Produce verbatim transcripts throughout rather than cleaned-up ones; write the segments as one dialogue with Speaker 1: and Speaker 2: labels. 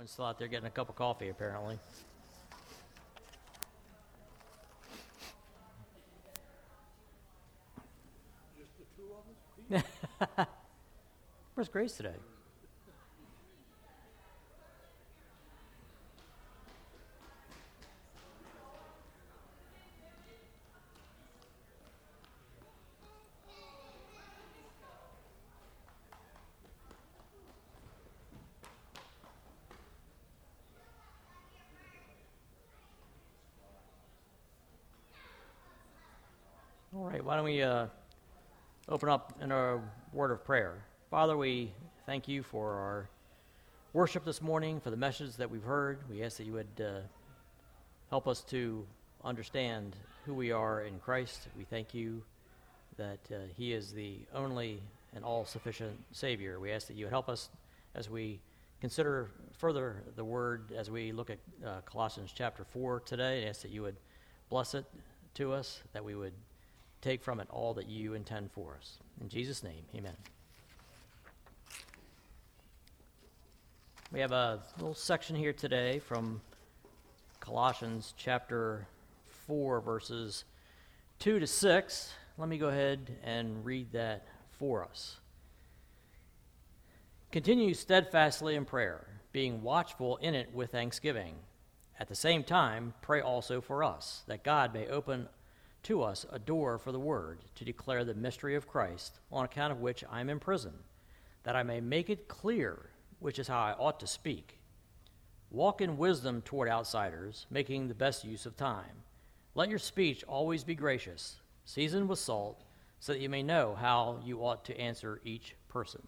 Speaker 1: Everyone's still out there getting a cup of coffee, apparently.
Speaker 2: Just the two of us?
Speaker 1: Where's Grace today? All right, why don't we uh, open up in a word of prayer. Father, we thank you for our worship this morning, for the message that we've heard. We ask that you would uh, help us to understand who we are in Christ. We thank you that uh, he is the only and all-sufficient Savior. We ask that you would help us as we consider further the word, as we look at uh, Colossians chapter four today. I ask that you would bless it to us, that we would take from it all that you intend for us. In Jesus' name, amen. We have a little section here today from Colossians chapter four, verses two to six. Let me go ahead and read that for us. Continue steadfastly in prayer, being watchful in it with thanksgiving. At the same time, pray also for us, that God may open to us a door for the word to declare the mystery of Christ, on account of which I am in prison, that I may make it clear which is how I ought to speak. Walk in wisdom toward outsiders, making the best use of time. Let your speech always be gracious, seasoned with salt, so that you may know how you ought to answer each person.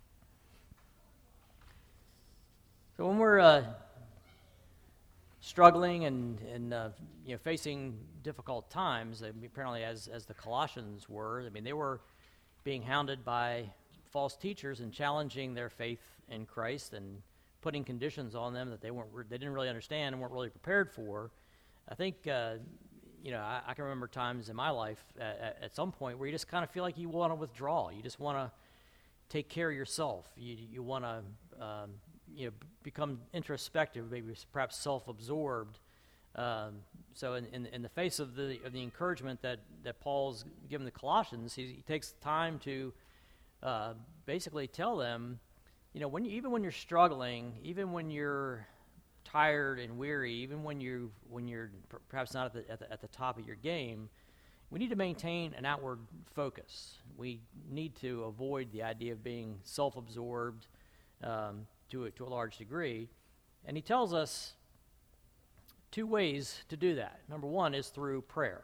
Speaker 1: So when we're uh, struggling and, and uh, you know, facing difficult times, I mean, apparently as, as the Colossians were, I mean, they were being hounded by false teachers and challenging their faith in Christ and putting conditions on them that they weren't, they didn't really understand and weren't really prepared for. I think, uh, you know, I, I can remember times in my life at, at some point where you just kind of feel like you want to withdraw. You just want to take care of yourself. You you want to, um, you know, become introspective, maybe perhaps self-absorbed. Um, so in, in in the face of the of the encouragement that, that Paul's given the Colossians, he, he takes time to uh, basically tell them, you know, when you, even when you're struggling, even when you're tired and weary, even when you when you're perhaps not at the, at the at the top of your game, we need to maintain an outward focus. We need to avoid the idea of being self-absorbed um, to a, to a large degree. And he tells us two ways to do that. Number one is through prayer.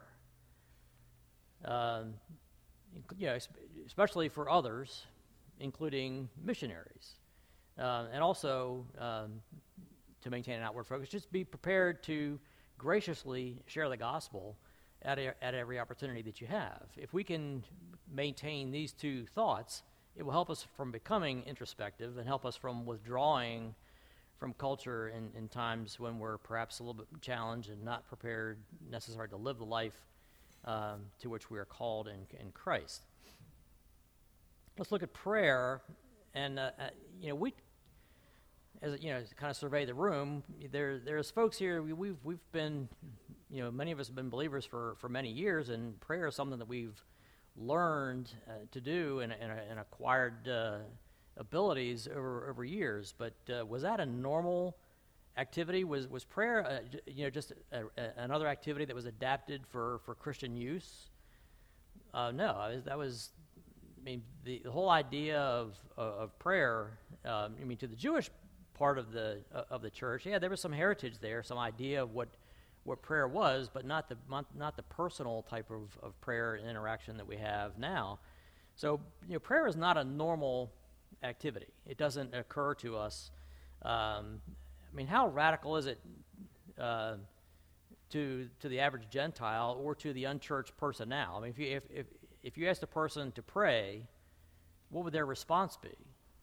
Speaker 1: Um, you know, especially for others, including missionaries. Uh, and also, um, to maintain an outward focus, just be prepared to graciously share the gospel at, a, at every opportunity that you have. If we can maintain these two thoughts, it will help us from becoming introspective and help us from withdrawing from culture in, in times when we're perhaps a little bit challenged and not prepared necessarily to live the life um, to which we are called in, in Christ. Let's look at prayer, and uh, uh, you know we, as you know, kind of survey the room. There, there's folks here. We, we've we've been, you know, many of us have been believers for, for many years, and prayer is something that we've learned uh, to do and, and, and acquired uh, abilities over over years. But uh, was that a normal activity? Was was prayer, uh, j- you know, just a, a, another activity that was adapted for, for Christian use? Uh, no, I was, that was. I mean, the, the whole idea of of, of prayer. Um, I mean, to the Jewish part of the uh, of the church, yeah, there was some heritage there, some idea of what what prayer was, but not the not, not the personal type of, of prayer and interaction that we have now. So, you know, prayer is not a normal activity. It doesn't occur to us. Um, I mean, how radical is it uh, to to the average Gentile or to the unchurched person now? I mean, if you if, if if you asked a person to pray, what would their response be?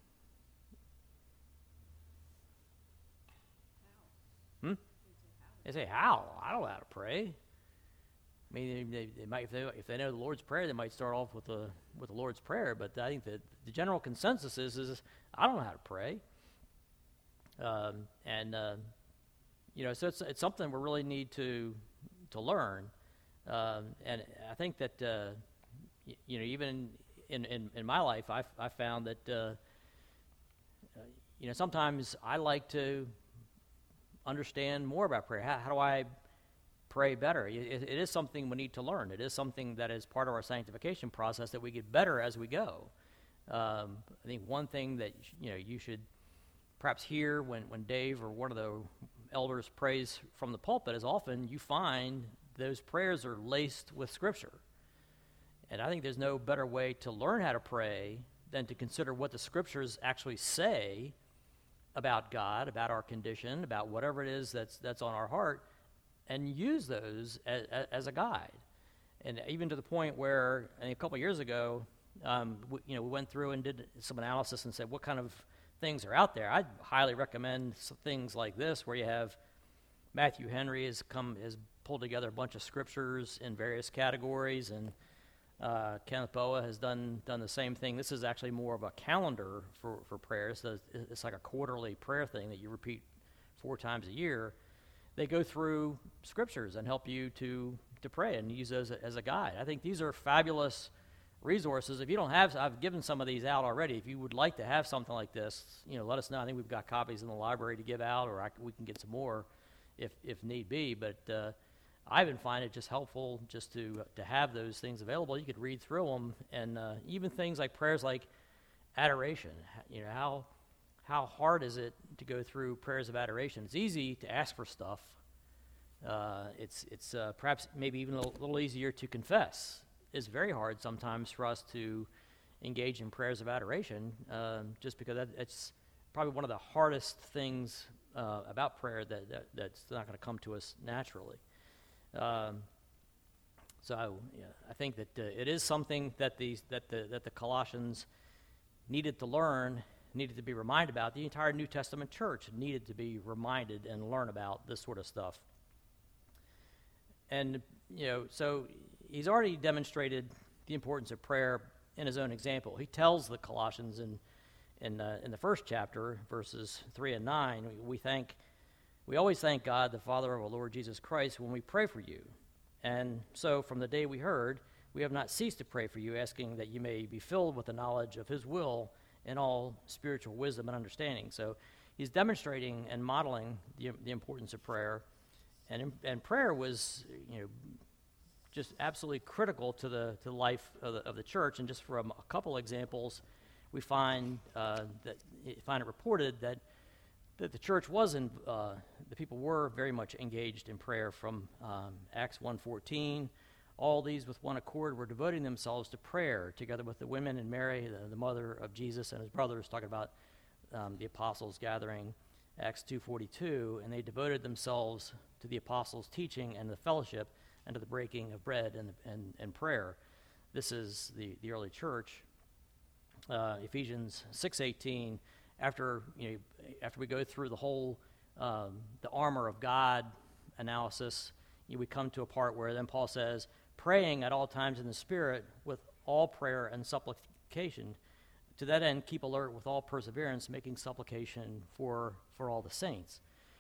Speaker 1: Hmm? They say, how? I don't know how to pray. I mean, they, they might, if they, if they know the Lord's Prayer, they might start off with the with the Lord's Prayer. But I think that the general consensus is, is I don't know how to pray. Um, and, uh, you know, so it's, it's something we really need to to learn. Um, and I think that, uh, y- you know, even in, in, in my life, I've, I found that, uh, uh, you know, sometimes I like to understand more about prayer. How, how do I pray better? It, it is something we need to learn. It is something that is part of our sanctification process that we get better as we go. Um, I think one thing that, you know, you should perhaps hear when, when Dave or one of the elders prays from the pulpit is often you find those prayers are laced with Scripture. And I think there's no better way to learn how to pray than to consider what the Scriptures actually say about God, about our condition, about whatever it is that's that's on our heart, and use those as, as a guide. And even to the point where, I think a couple of years ago, um, we, you know, we went through and did some analysis and said, what kind of things are out there? I'd highly recommend some things like this, where you have Matthew Henry has come has pulled together a bunch of scriptures in various categories, and uh, Kenneth Boa has done done the same thing. This is actually more of a calendar for for prayers. So it's, it's like a quarterly prayer thing that you repeat four times a year. They go through scriptures and help you to to pray and use those as a guide. I think these are fabulous resources. If you don't have, I've given some of these out already. If you would like to have something like this, you know, let us know. I think we've got copies in the library to give out, or I, we can get some more if if need be. But uh, I even find it just helpful just to to have those things available. You could read through them, and uh, even things like prayers like adoration. You know, how how hard is it to go through prayers of adoration? It's easy to ask for stuff. Uh, it's it's uh, perhaps maybe even a little, little easier to confess. It's very hard sometimes for us to engage in prayers of adoration, um, just because that, it's probably one of the hardest things uh, about prayer that, that that's not going to come to us naturally. Um, so yeah, I think that uh, it is something that the that the that the Colossians needed to learn, needed to be reminded about. The entire New Testament church needed to be reminded and learn about this sort of stuff. And you know, so he's already demonstrated the importance of prayer in his own example. He tells the Colossians in in uh, in the first chapter, verses three and nine, we, we thank. We always thank God, the Father of our Lord Jesus Christ, when we pray for you. And so from the day we heard, we have not ceased to pray for you, asking that you may be filled with the knowledge of his will in all spiritual wisdom and understanding. So he's demonstrating and modeling the, the importance of prayer. And, and prayer was, you know, just absolutely critical to the to the life of the, of the church. And just from a couple examples, we find uh, that find it reported that that the church was in, uh, the people were very much engaged in prayer. From um, Acts one fourteen, all these with one accord were devoting themselves to prayer, together with the women and Mary, the, the mother of Jesus, and his brothers, talking about um, the apostles gathering, Acts two forty-two, and they devoted themselves to the apostles' teaching and the fellowship, and to the breaking of bread and, and, and prayer. This is the, the early church. Uh, Ephesians six eighteen, after you know, after we go through the whole um, the armor of God analysis, you know, we come to a part where then Paul says, praying at all times in the Spirit with all prayer and supplication. To that end, keep alert with all perseverance, making supplication for for all the saints.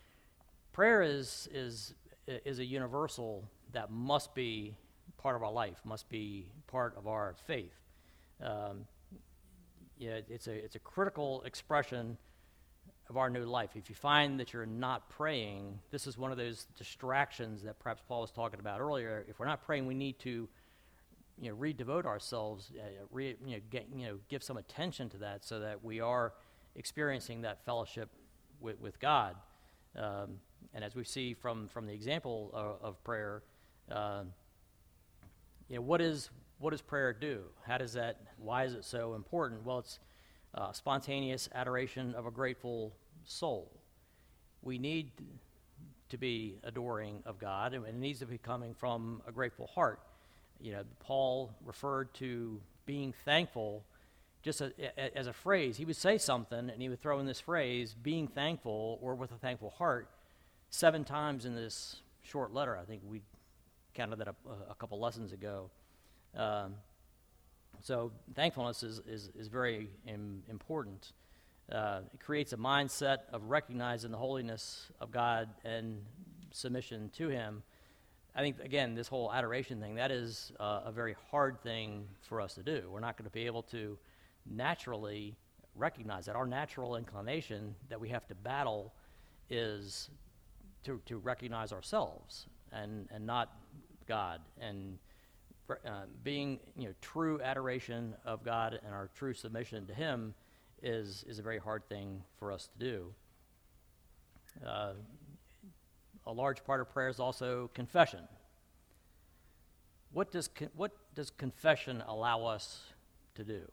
Speaker 1: Prayer is is is a universal that must be part of our life, must be part of our faith. Um, yeah, it's a it's a critical expression of our new life. If you find that you're not praying, this is one of those distractions that perhaps Paul was talking about earlier. If we're not praying, we need to, you know, redevote ourselves, uh, re, you know, get, you know, give some attention to that, so that we are experiencing that fellowship with, with God. Um, and as we see from from the example of, of prayer, uh, you know, what is what does prayer do? How does that? Why is it so important? Well, it's uh, spontaneous adoration of a grateful soul. We need to be adoring of God, and it needs to be coming from a grateful heart. You know, Paul referred to being thankful just a, a, as a phrase. He would say something, and he would throw in this phrase, being thankful, or with a thankful heart, seven times in this short letter. I think we counted that up a, a couple lessons ago. Um, so thankfulness is, is, is very im- important. Uh, it creates a mindset of recognizing the holiness of God and submission to Him. I think, again, this whole adoration thing, that is uh, a very hard thing for us to do. We're not going to be able to naturally recognize that. Our natural inclination that we have to battle is to, to recognize ourselves and, and not God. And uh, being, you know, true adoration of God and our true submission to Him is, is a very hard thing for us to do. Uh, A large part of prayer is also confession. What does con- what does confession allow us to do?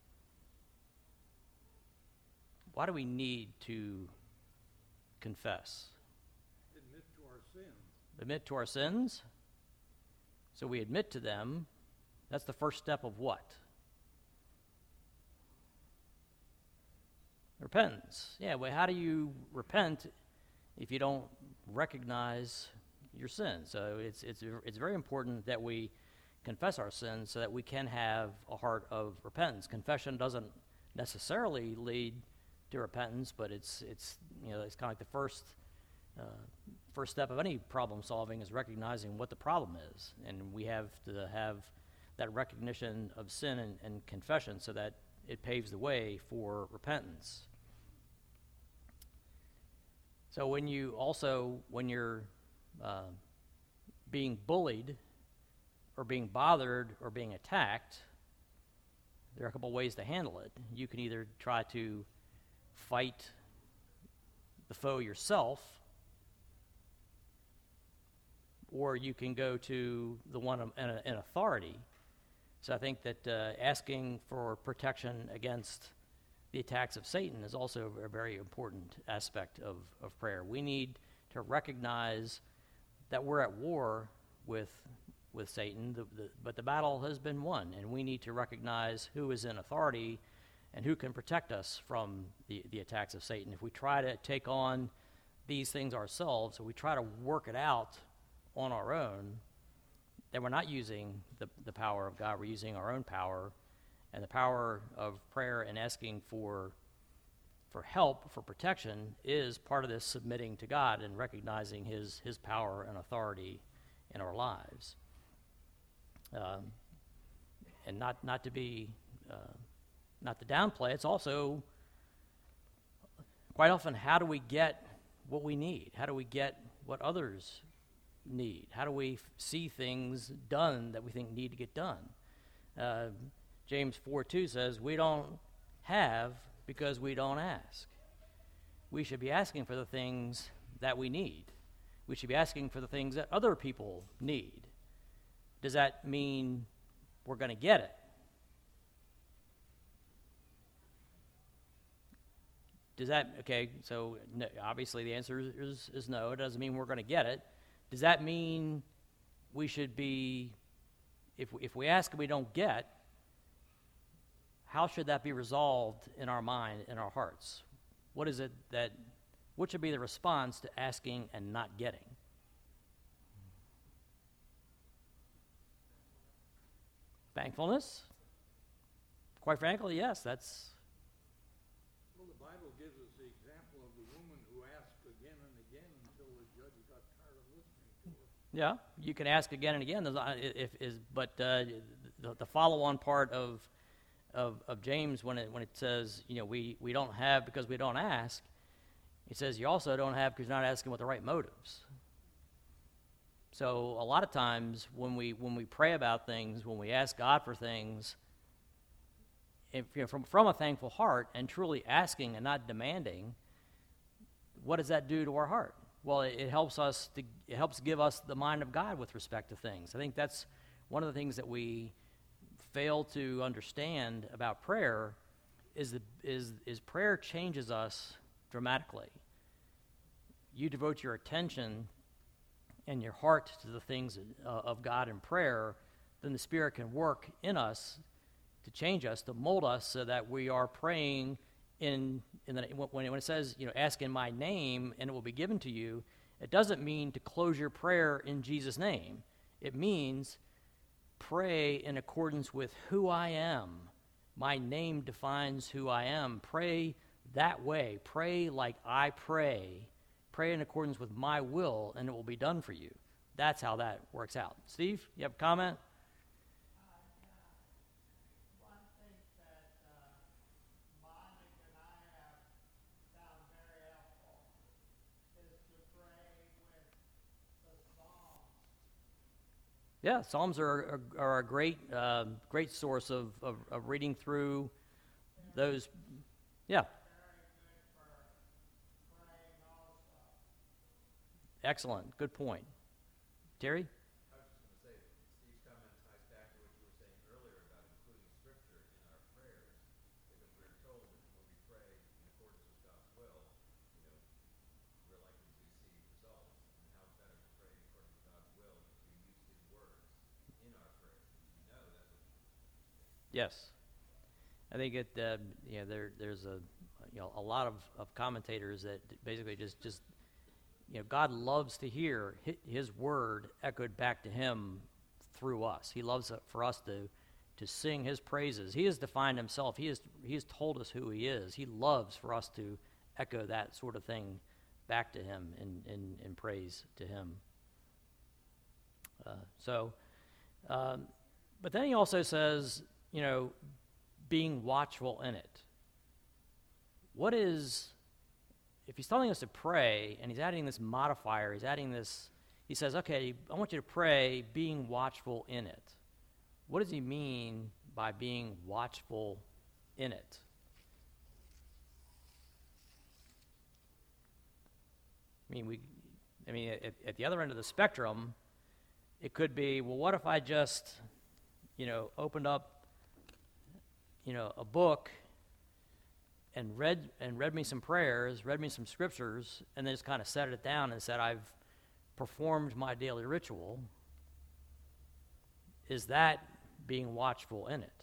Speaker 1: Why do we need to confess?
Speaker 2: Admit to our sins.
Speaker 1: Admit to our sins? So we admit to them. That's the first step of what? Repentance. Yeah, well, how do you repent if you don't recognize your sin? So it's it's it's very important that we confess our sins so that we can have a heart of repentance. Confession doesn't necessarily lead to repentance, but it's it's you know it's kind of like the first uh, first step of any problem solving is recognizing what the problem is, and we have to have that recognition of sin and, and confession so that it paves the way for repentance. So when you also, when you're uh, being bullied or being bothered or being attacked, there are a couple ways to handle it. You can either try to fight the foe yourself, or you can go to the one in, in authority. So I think that uh, asking for protection against the attacks of Satan is also a very important aspect of, of prayer. We need to recognize that we're at war with with Satan, the, the, but the battle has been won, and we need to recognize who is in authority and who can protect us from the, the attacks of Satan. If we try to take on these things ourselves, or we try to work it out on our own, then we're not using the, the power of God. We're using our own power. And the power of prayer and asking for for help, for protection, is part of this submitting to God and recognizing His His power and authority in our lives. Um, and not not to be uh, not to downplay. It's also quite often, how do we get what we need? How do we get what others need? How do we f- see things done that we think need to get done? Uh, James four two says, we don't have because we don't ask. We should be asking for the things that we need. We should be asking for the things that other people need. Does that mean we're going to get it? Does that, okay, so no, obviously the answer is, is no. It doesn't mean we're going to get it. Does that mean we should be, if, if we ask and we don't get, how should that be resolved in our mind, in our hearts? What is it that, what should be the response to asking and not getting? Thankfulness? Quite frankly, yes, that's...
Speaker 2: Well, the Bible gives us the example of the woman who asked again and again until the judge got tired of listening to her.
Speaker 1: Yeah, you can ask again and again. There's not- If, is, but uh, the, the follow-on part of Of, of James, when it when it says, you know, we, we don't have because we don't ask, he says you also don't have because you're not asking with the right motives. So a lot of times when we when we pray about things, when we ask God for things, if, you know, from from a thankful heart and truly asking and not demanding, what does that do to our heart? Well, it, it helps us to it helps give us the mind of God with respect to things. I think that's one of the things that we fail to understand about prayer is the, is is prayer changes us dramatically. You devote your attention and your heart to the things uh, of God in prayer, then the Spirit can work in us to change us, to mold us, so that we are praying in in the, when when it says, you know, ask in my name and it will be given to you. It doesn't mean to close your prayer in Jesus' name. It means pray in accordance with who I am. My name defines who I am. Pray that way. Pray like I pray. Pray in accordance with my will, and it will be done for you. That's how that works out. Steve, you have a comment? Yeah, Psalms are, are, are a great uh, great source of, of, of reading through those. Yeah. Excellent. Good point. Terry?
Speaker 3: I was just going to say, Steve's comment ties back to what you were saying earlier about including Scripture in our prayers, because we're told that when we pray in accordance with God's will, you know, we're likely to see results. And how better to pray in accordance with God's will is to use His words in our prayers. You know that's what.
Speaker 1: Yes. I think it. Uh, you know, there there's a you know a lot of, of commentators that basically just just. You know, God loves to hear His word echoed back to Him through us. He loves it for us to, to sing His praises. He has defined Himself. He has He has told us who He is. He loves for us to echo that sort of thing back to Him in, in, in praise to Him. Uh, so, um, but then He also says, you know, being watchful in it. What is... If he's telling us to pray, and he's adding this modifier, he's adding this, he says, okay, I want you to pray being watchful in it. What does he mean by being watchful in it? I mean, we, I mean, at, at the other end of the spectrum, it could be, well, what if I just, you know, opened up, you know, a book and read and read me some prayers, read me some scriptures, and then just kind of set it down and said, I've performed my daily ritual. Is that being watchful in it?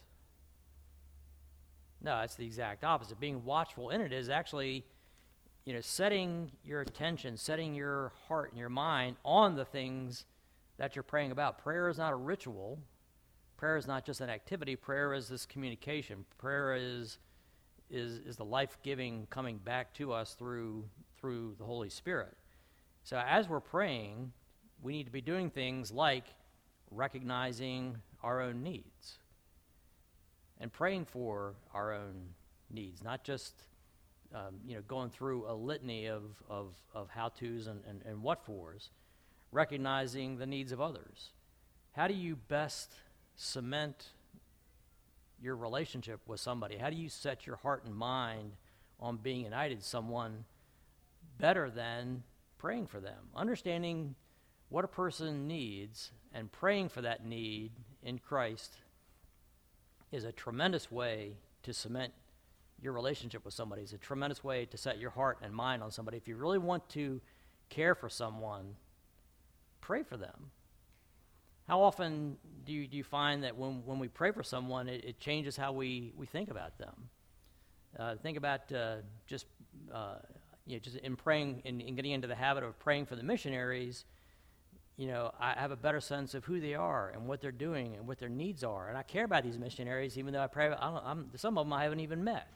Speaker 1: No, it's the exact opposite. Being watchful in it is actually, you know, setting your attention, setting your heart and your mind on the things that you're praying about. Prayer is not a ritual. Prayer is not just an activity. Prayer is this communication. Prayer is is is the life-giving coming back to us through through the Holy Spirit. So as we're praying, we need to be doing things like recognizing our own needs and praying for our own needs, not just um, you know going through a litany of of, of how-tos and, and, and what-fors, recognizing the needs of others. How do you best cement your relationship with somebody? How do you set your heart and mind on being united to someone better than praying for them? Understanding what a person needs and praying for that need in Christ is a tremendous way to cement your relationship with somebody. It's a tremendous way to set your heart and mind on somebody. If you really want to care for someone, pray for them. How often do you, do you find that when, when we pray for someone, it, it changes how we, we think about them? Uh, think about uh, just uh, you know, just in praying, in, in getting into the habit of praying for the missionaries. You know, I have a better sense of who they are and what they're doing and what their needs are, and I care about these missionaries, even though I pray. I don't, I'm, some of them I haven't even met.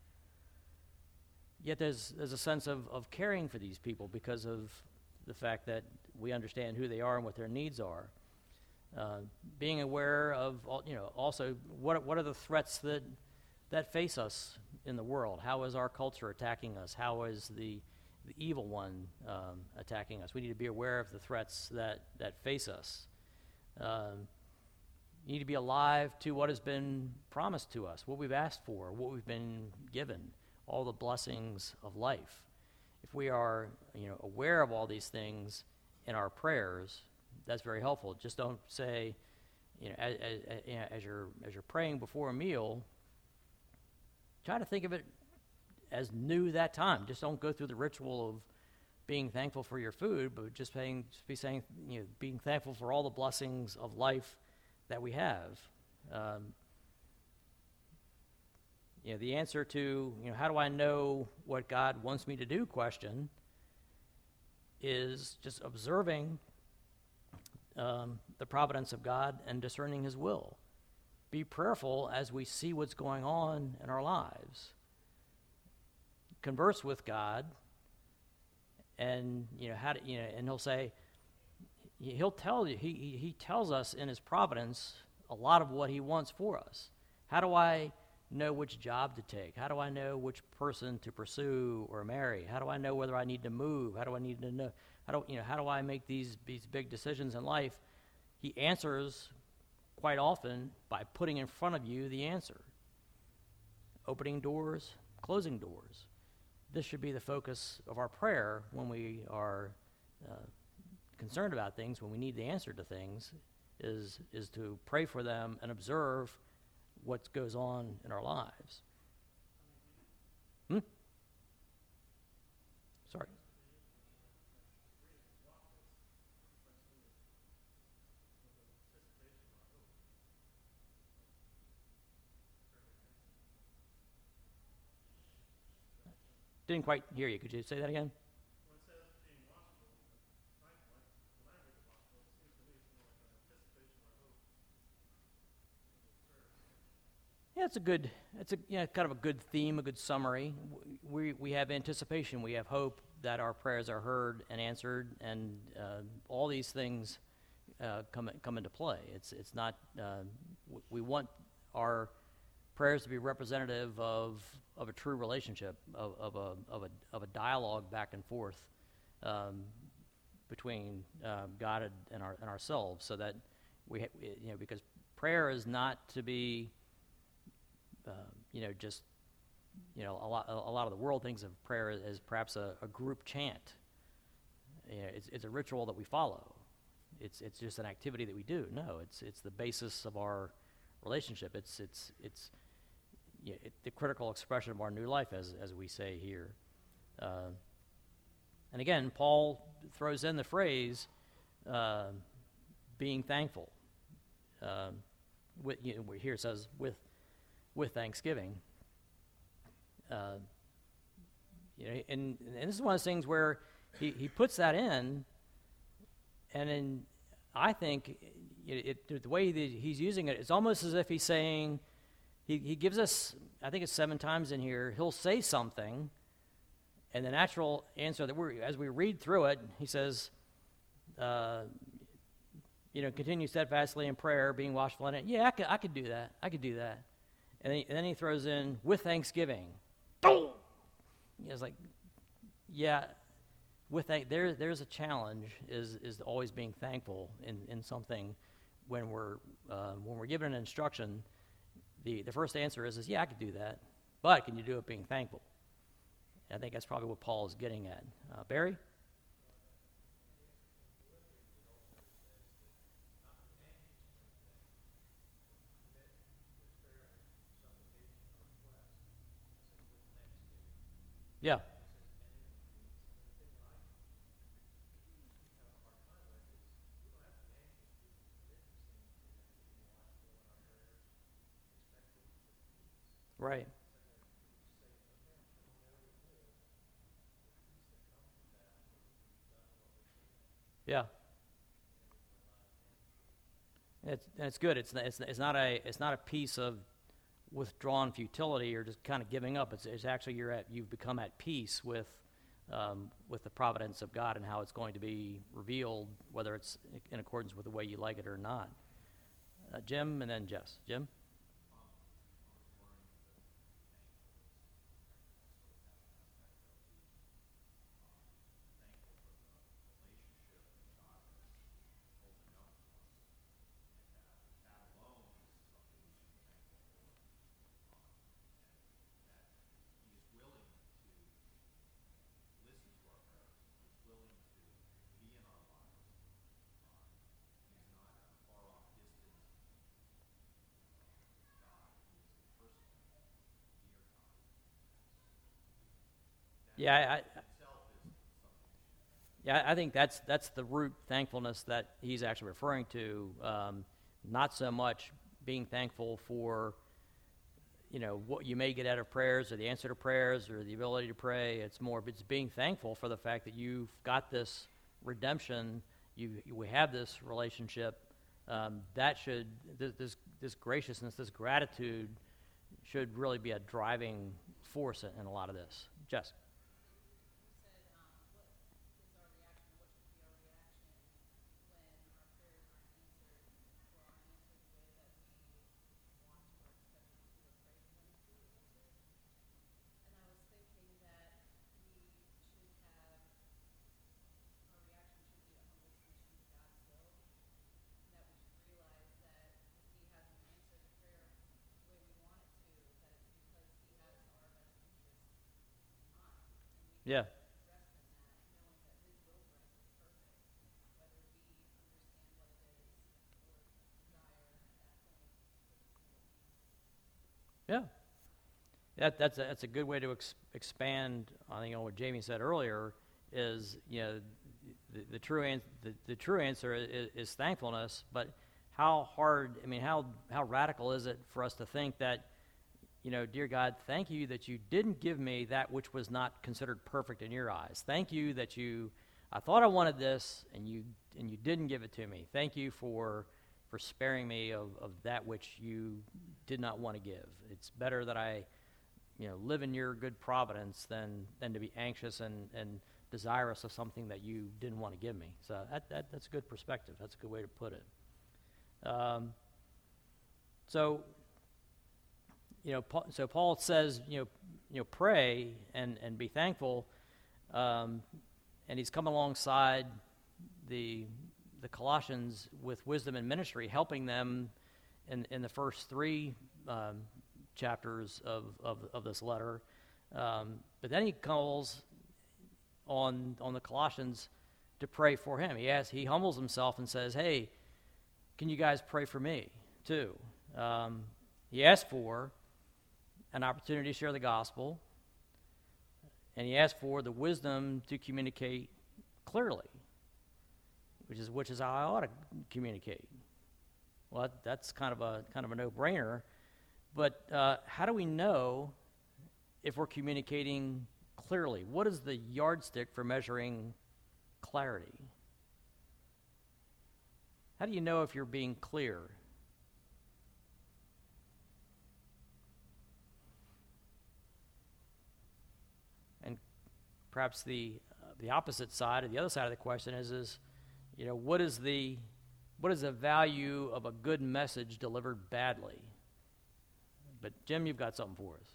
Speaker 1: Yet there's there's a sense of, of caring for these people because of the fact that we understand who they are and what their needs are. Uh, being aware of, you know, also what what are the threats that that face us in the world? How is our culture attacking us? How is the the evil one um, attacking us? We need to be aware of the threats that that face us. Um, you need to be alive to what has been promised to us, what we've asked for, what we've been given, all the blessings of life. If we are, you know, aware of all these things in our prayers, that's very helpful. Just don't say, you know, as, as, you know, as you're as you're praying before a meal, try to think of it as new that time. Just don't go through the ritual of being thankful for your food, but just, saying, just be saying, you know, being thankful for all the blessings of life that we have. Um, you know, the answer to, you know, how do I know what God wants me to do question is just observing Um, the providence of God and discerning His will. Be prayerful as we see what's going on in our lives. converse with God, and you know how to, you know, and he'll say, he'll tell you, he he he tells us in his providence a lot of what he wants for us. How do I know which job to take? How do I know which person to pursue or marry? How do I know whether I need to move? How do I need to know? How do you know? How do I make these these big decisions in life? He answers quite often by putting in front of you the answer. Opening doors, closing doors. This should be the focus of our prayer when we are uh, concerned about things, when we need the answer to things, is is to pray for them and observe what goes on in our lives. Hmm? Sorry. Didn't quite hear you. Could you say that again? Yeah, it's a good, it's a yeah, kind of a good theme, a good summary. W- We we have anticipation, we have hope that our prayers are heard and answered, and uh, all these things uh, come come into play. It's it's not. Uh, w- we want our prayers to be representative of of a true relationship, of, of a of a of a dialogue back and forth um, between uh, God and, and our and ourselves, so that we ha- you know because prayer is not to be. Uh, you know, just, you know, a lot, a lot of the world thinks of prayer as perhaps a, a group chant. You know, it's, it's a ritual that we follow. It's, it's just an activity that we do. No, it's, it's the basis of our relationship. It's, it's, it's, you know, it, the critical expression of our new life, as, as we say here. Uh, and again, Paul throws in the phrase, uh, being thankful. Uh, with, you know, here it says, with with thanksgiving. Uh, you know, and, and this is one of those things where he, he puts that in, and then I think it, it, the way that he's using it, it's almost as if he's saying, he, he gives us, I think it's seven times in here, he'll say something, and the natural answer that we're, as we read through it, he says, uh, you know, continue steadfastly in prayer, being watchful in it. Yeah, I could, I could do that. I could do that. And then, he, and then he throws in, with thanksgiving. Boom! It's like, yeah, with that, there, there's a challenge, is is always being thankful in, in something when we're uh, when we're given an instruction. The, the first answer is, is, yeah, I could do that. But can you do it being thankful? And I think that's probably what Paul is getting at. Uh, Barry? Yeah. Right. Yeah. It's it's good. It's it's it's not a it's not a piece of withdrawn futility or just kind of giving up. It's it's actually you're at you've become at peace with um, with the providence of God and how it's going to be revealed, whether it's in accordance with the way you like it or not. Uh, Jim, and then Jess. Jim. Yeah, I, I, yeah, I think that's that's the root thankfulness that he's actually referring to. Um, not so much being thankful for, you know, what you may get out of prayers or the answer to prayers or the ability to pray. It's more, it's being thankful for the fact that you've got this redemption. You, you we have this relationship. Um, that should this, this this graciousness, this gratitude, should really be a driving force in, in a lot of this. Jeff? Jess. Yeah. Yeah. That, that's, a, that's a good way to ex- expand, I think, on what Jamie said earlier, is, you know, the, the, true, an- the, the true answer is, is thankfulness, but how hard, I mean, how, how radical is it for us to think that, you know, dear God, thank you that you didn't give me that which was not considered perfect in your eyes. Thank you that you, I thought I wanted this, and you and you didn't give it to me. Thank you for for sparing me of, of that which you did not want to give. It's better that I, you know, live in your good providence than than to be anxious and, and desirous of something that you didn't want to give me. So that, that that's a good perspective. That's a good way to put it. Um, so, you know, Paul, so Paul says, you know, you know, pray and, and be thankful, um, and he's come alongside the the Colossians with wisdom and ministry, helping them in in the first three um, chapters of, of of this letter. Um, but then he calls on on the Colossians to pray for him. He asks, he humbles himself and says, "Hey, can you guys pray for me too?" Um, he asked for an opportunity to share the gospel, and he asked for the wisdom to communicate clearly, which is which is how I ought to communicate. Well, that, that's kind of a kind of a no-brainer. But uh, how do we know if we're communicating clearly? What is the yardstick for measuring clarity? How do you know if you're being clear? And perhaps the uh, the opposite side, or the other side of the question is, is you know, what is the what is the value of a good message delivered badly? But Jim, you've got something for us.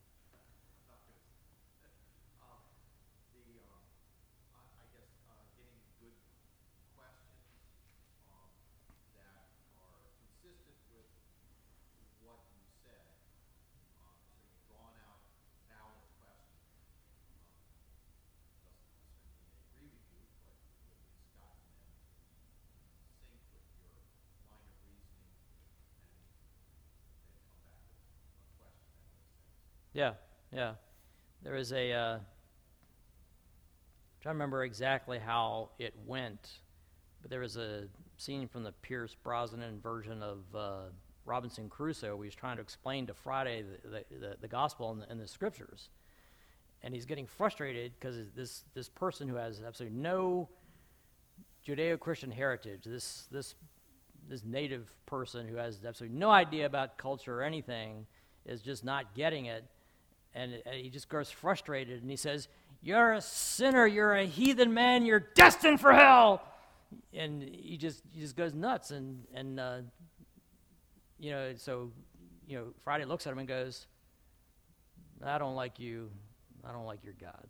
Speaker 3: Um, the, um, I, I guess, uh, getting good questions, um, that are consistent with what you said. Um, so you've drawn out valid questions. Um, doesn't necessarily mean they agree with you, but you've at least gotten them to sync with your line of reasoning, and they've come back with a question that makes sense.
Speaker 1: Yeah, yeah. There is a, uh, I'm trying to remember exactly how it went, but there was a scene from the Pierce Brosnan version of uh, Robinson Crusoe where he's trying to explain to Friday the, the, the, the gospel and the, and the scriptures. And he's getting frustrated because this, this person who has absolutely no Judeo-Christian heritage, this, this, this native person who has absolutely no idea about culture or anything, is just not getting it. And, and he just grows frustrated, and he says, "You're a sinner, you're a heathen man, you're destined for hell." And he just he just goes nuts, and, and uh, you know, so, you know, Friday looks at him and goes, "I don't like you, I don't like your God."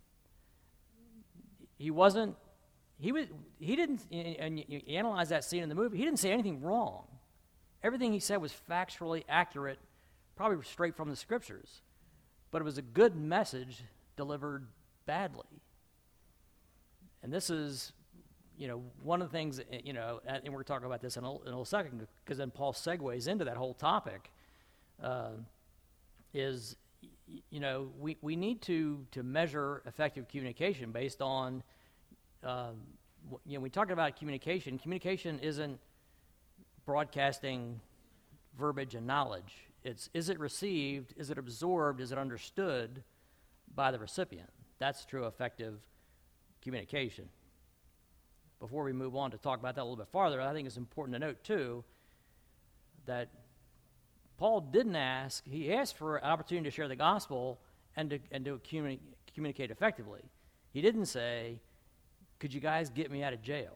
Speaker 1: He wasn't, he was, he didn't, and you analyze that scene in the movie, he didn't say anything wrong. Everything he said was factually accurate, probably straight from the scriptures. But it was a good message delivered badly. And this is, you know, one of the things, you know, and we're going to talk about this in a, in a second, because then Paul segues into that whole topic, uh, is, you know, we, we need to, to measure effective communication based on, um, you know, we talk about communication. Communication isn't broadcasting verbiage and knowledge. It's, is it received, is it absorbed, is it understood by the recipient? That's true effective communication. Before we move on to talk about that a little bit farther, I think it's important to note, too, that Paul didn't ask, he asked for an opportunity to share the gospel, and to, and to communi- communicate effectively. He didn't say, could you guys get me out of jail?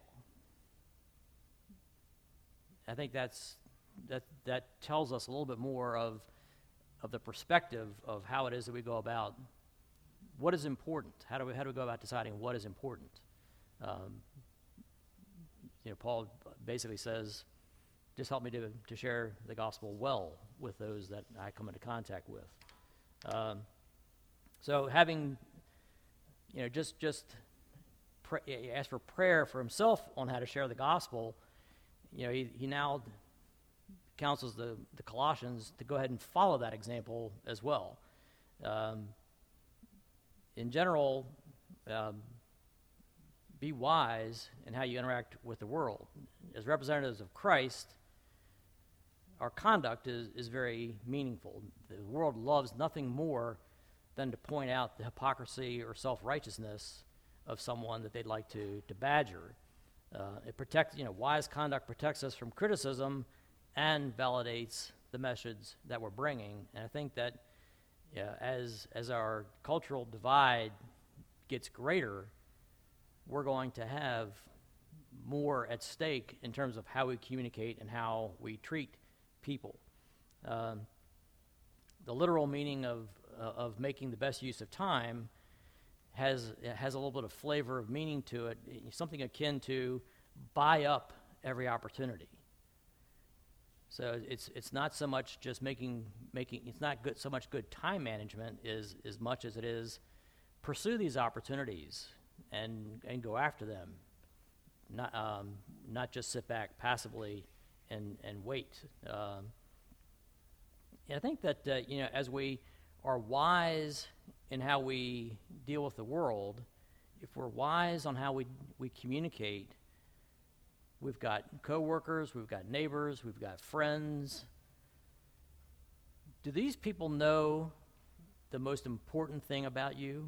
Speaker 1: I think that's that that tells us a little bit more of of the perspective of how it is that we go about what is important. How do we how do we go about deciding what is important? Um, you know, Paul basically says, just help me to to share the gospel well with those that I come into contact with. Um, so having, you know, just just pray, ask for prayer for himself on how to share the gospel. You know, he, he now counsels the, the Colossians to go ahead and follow that example as well. Um, in general, um, be wise in how you interact with the world. As representatives of Christ, our conduct is, is very meaningful. The world loves nothing more than to point out the hypocrisy or self-righteousness of someone that they'd like to, to badger. Uh, it protects, you know, wise conduct protects us from criticism and validates the message that we're bringing. And I think that yeah, as as our cultural divide gets greater, we're going to have more at stake in terms of how we communicate and how we treat people. Um, the literal meaning of uh, of making the best use of time has has a little bit of flavor of meaning to it, something akin to buy up every opportunity. So it's it's not so much just making making it's not good so much good time management is as much as it is pursue these opportunities and and go after them, not um, not just sit back passively and and wait. Um, and I think that uh, you know as we are wise in how we deal with the world, if we're wise on how we we communicate, we've got coworkers, we've got neighbors, we've got friends. Do these people know the most important thing about you,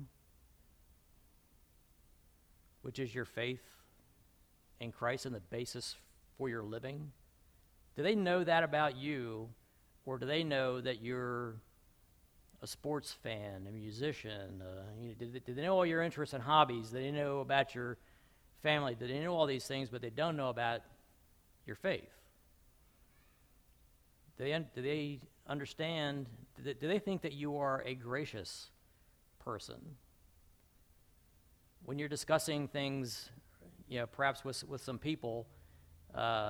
Speaker 1: which is your faith in Christ and the basis for your living? Do they know that about you, or do they know that you're a sports fan, a musician? Uh, you know, do, they, do they know all your interests and hobbies? Do they know about your family? Do they know all these things, but they don't know about your faith? Do they, do they understand, do they, do they think that you are a gracious person? When you're discussing things, you know, perhaps with with some people, uh,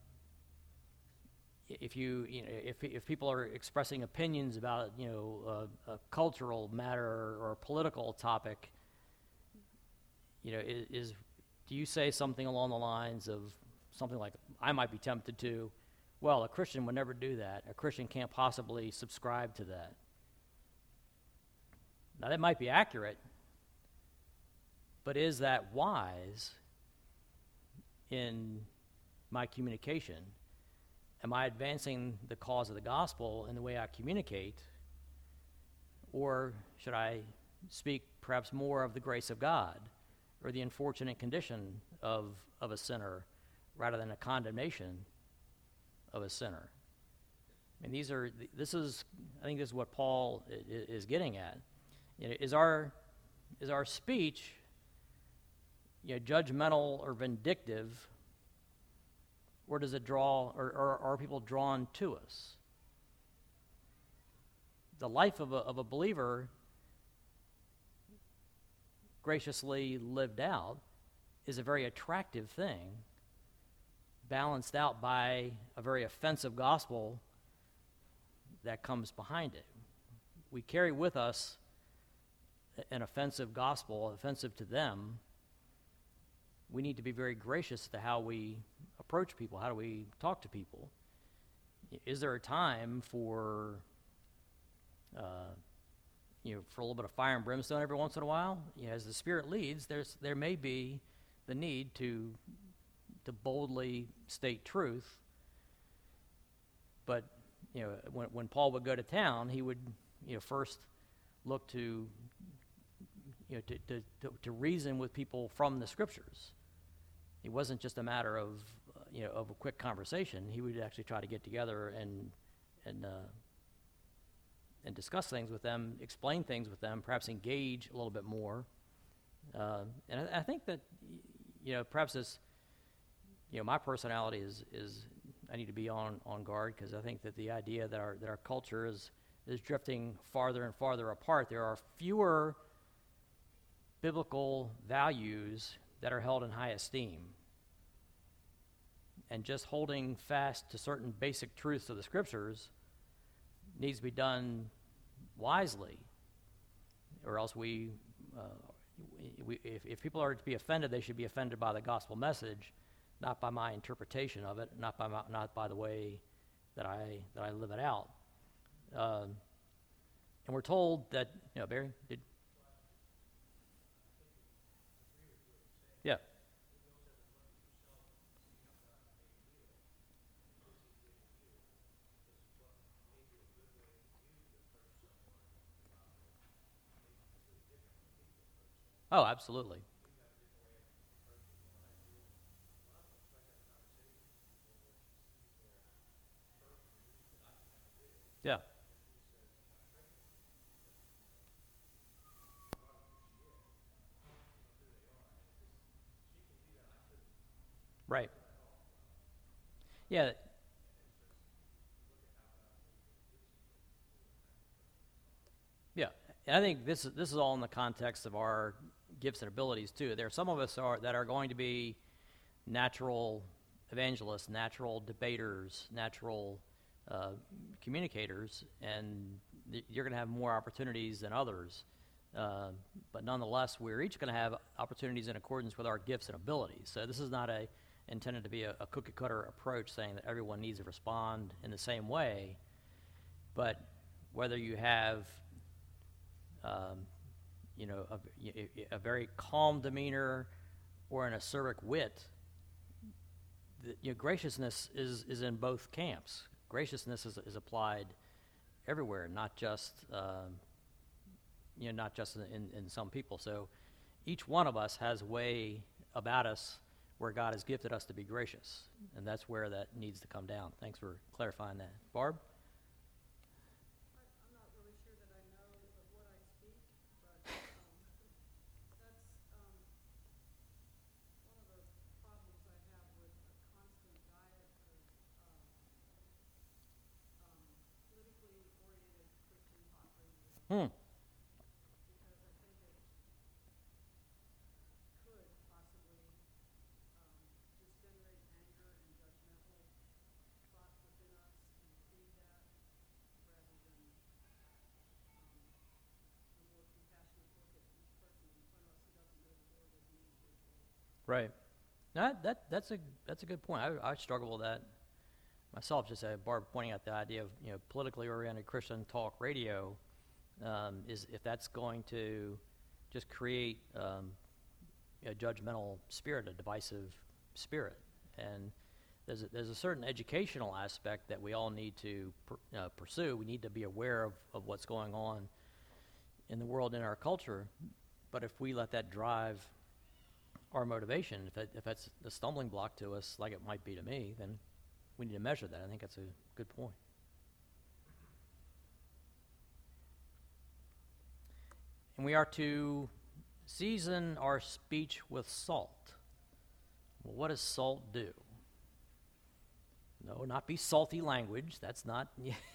Speaker 1: if you, you know, if if people are expressing opinions about, you know, a, a cultural matter or a political topic, you know, is, is do you say something along the lines of something like, I might be tempted to, well, a Christian would never do that. A Christian can't possibly subscribe to that. Now, that might be accurate, but is that wise in my communication? Am I advancing the cause of the gospel in the way I communicate? Or should I speak perhaps more of the grace of God or the unfortunate condition of, of a sinner rather than a condemnation of a sinner? I mean, these are, this is, I think this is what Paul is getting at. You know, is our, is our speech, you know, judgmental or vindictive, or does it draw, or, or are people drawn to us? The life of a, of a believer graciously lived out is a very attractive thing, balanced out by a very offensive gospel that comes behind it. We carry with us an offensive gospel, offensive to them. We need to be very gracious to how we approach people. How do we talk to people? Is there a time for, uh, you know, for a little bit of fire and brimstone every once in a while? You know, as the Spirit leads, there's there may be the need to to boldly state truth. But you know, when when Paul would go to town, he would, you know, first look to, you know, to to to, to reason with people from the Scriptures. It wasn't just a matter of, uh, you know, of a quick conversation. He would actually try to get together and and uh, and discuss things with them, explain things with them, perhaps engage a little bit more. Uh, and I, I think that, y- you know, perhaps this, you know, my personality is, is I need to be on, on guard, because I think that the idea that our, that our culture is, is drifting farther and farther apart. There are fewer biblical values that are held in high esteem. And just holding fast to certain basic truths of the scriptures needs to be done wisely, or else we, uh, we if, if people are to be offended, they should be offended by the gospel message, not by my interpretation of it, not by my, not by the way that I that I live it out. Um, and we're told that, you know, Barry, did, yeah. Oh, absolutely. Yeah. Right. Yeah. Yeah. And I think this is this is all in the context of our gifts and abilities too. There are some of us are that are going to be natural evangelists, natural debaters, natural uh, communicators, and th- you're going to have more opportunities than others. Uh, but nonetheless, we're each going to have opportunities in accordance with our gifts and abilities. So this is not a intended to be a, a cookie cutter approach saying that everyone needs to respond in the same way. But whether you have, um, you know, a, a very calm demeanor or an acerbic wit, the, you know, graciousness is, is in both camps. Graciousness is, is applied everywhere, not just, um, you know, not just in, in, in some people. So each one of us has a way about us where God has gifted us to be gracious, and that's where that needs to come down. Thanks for clarifying that. Barb?
Speaker 4: I'm not really sure that I know of what I speak, but um, that's um, one of the problems I have with a constant diet of um, um, politically oriented Christian talk radio,
Speaker 1: Hmm.
Speaker 4: because I think it could possibly um, just generate anger and judgmental thoughts within us and feed that, rather than um, a more compassionate look at each person in front of us who doesn't know the Lord as me individually.
Speaker 1: Right. No, that that's a that's a good point. I, I struggle with that myself. Just uh, Barb pointing out the idea of, you know, politically oriented Christian talk radio um, is if that's going to just create um, a judgmental spirit, a divisive spirit, and there's a, there's a certain educational aspect that we all need to per, uh, pursue. We need to be aware of, of what's going on in the world, in our culture. But if we let that drive our motivation, if, it, if that's a stumbling block to us, like it might be to me, then we need to measure that. I think that's a good point. And we are to season our speech with salt. Well, what does salt do? No, not be salty language. That's not.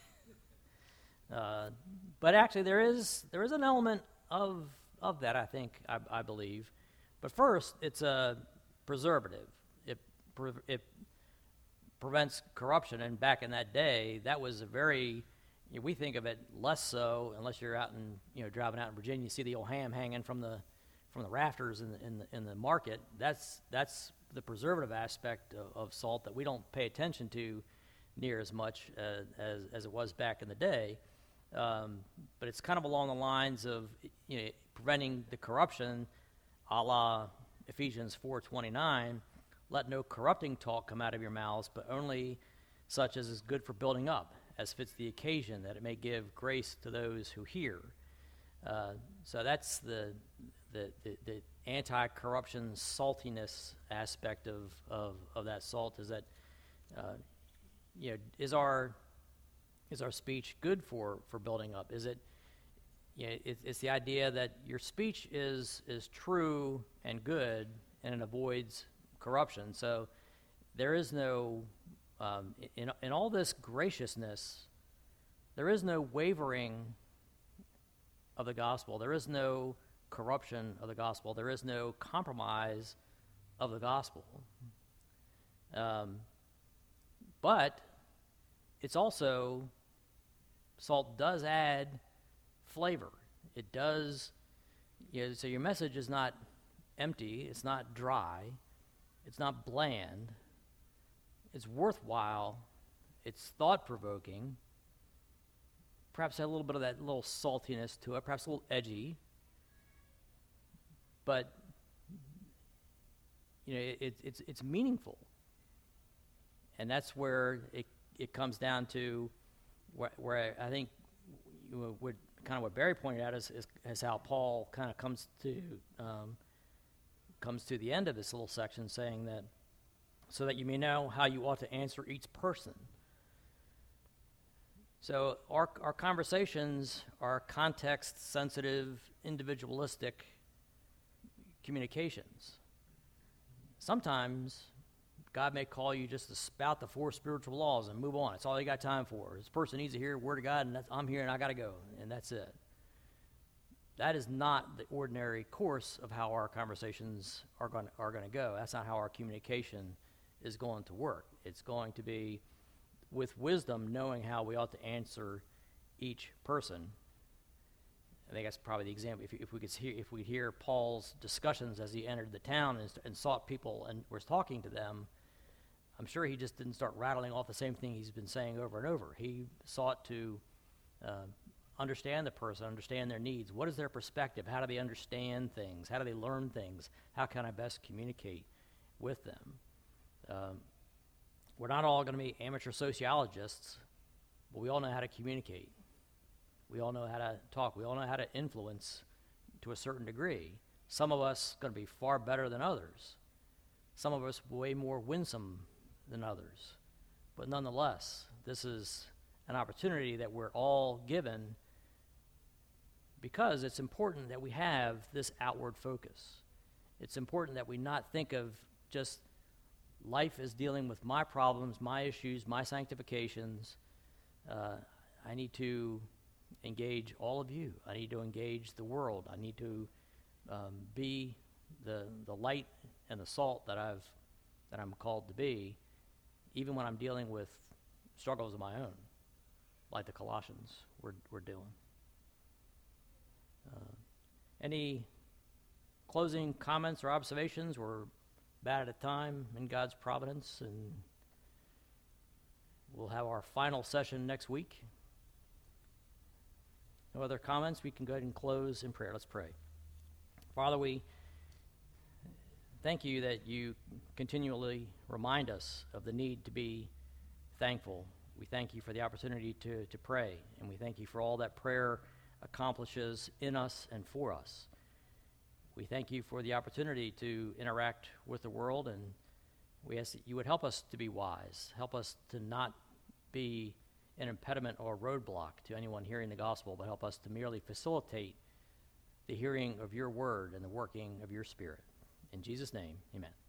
Speaker 1: uh, but actually, there is there is an element of of that. I think I, I believe. But first, it's a preservative. It pre- it prevents corruption. And back in that day, that was a very, you know, we think of it less so unless you're out in, you know, driving out in Virginia. You see the old ham hanging from the from the rafters in the in the, in the market. That's that's the preservative aspect of, of salt that we don't pay attention to near as much uh, as as it was back in the day. Um, but it's kind of along the lines of, you know, preventing the corruption, a la Ephesians four twenty-nine, let no corrupting talk come out of your mouths, but only such as is good for building up, as fits the occasion, that it may give grace to those who hear. Uh, so that's the the, the, the anti-corruption saltiness aspect of, of, of that salt, is that, uh, you know, is our is our speech good for, for building up? Is it, you know, it, it's the idea that your speech is is true and good, and it avoids corruption. So there is no, um, in, in all this graciousness, there is no wavering of the gospel. There is no corruption of the gospel. There is no compromise of the gospel. Um, but it's also, salt does add flavor. It does, you know, so your message is not empty, it's not dry, it's not bland, it's worthwhile, it's thought-provoking, perhaps a little bit of that little saltiness to it, perhaps a little edgy, but you know, it, it's it's meaningful, and that's where it it comes down to where, where I think you know, what kind of what Barry pointed out is, is, is how Paul kind of comes to um, comes to the end of this little section, saying that so that you may know how you ought to answer each person. So our our conversations are context-sensitive, individualistic communications. Sometimes God may call you just to spout the four spiritual laws and move on. It's all you got time for. This person needs to hear the word of God, and that's, I'm here and I got to go, and that's it. That is not the ordinary course of how our conversations are going are going to go. That's not how our communication is going to work. It's going to be with wisdom, knowing how we ought to answer each person. I think that's probably the example. If, if we could hear, if we hear Paul's discussions as he entered the town and, and sought people and was talking to them, I'm sure he just didn't start rattling off the same thing he's been saying over and over. He sought to uh, understand the person, understand their needs. What is their perspective? How do they understand things? How do they learn things? How can I best communicate with them? Um, we're not all going to be amateur sociologists, but we all know how to communicate. We all know how to talk. We all know how to influence to a certain degree. Some of us are going to be far better than others. Some of us way more winsome than others. But nonetheless, this is an opportunity that we're all given because it's important that we have this outward focus. It's important that we not think of just life as dealing with my problems, my issues, my sanctifications. Uh, I need to engage all of you. I need to engage the world. I need to um, be the the light and the salt that I've that I'm called to be, even when I'm dealing with struggles of my own, like the Colossians were were doing. Uh, any closing comments or observations? We're about at a time in God's providence, and we'll have our final session next week. No other comments? We can go ahead and close in prayer. Let's pray. Father, we thank you that you continually remind us of the need to be thankful. We thank you for the opportunity to, to pray, and we thank you for all that prayer accomplishes in us and for us. We thank you for the opportunity to interact with the world, and we ask that you would help us to be wise, help us to not be an impediment or a roadblock to anyone hearing the gospel, but help us to merely facilitate the hearing of your word and the working of your Spirit. In Jesus' name, amen.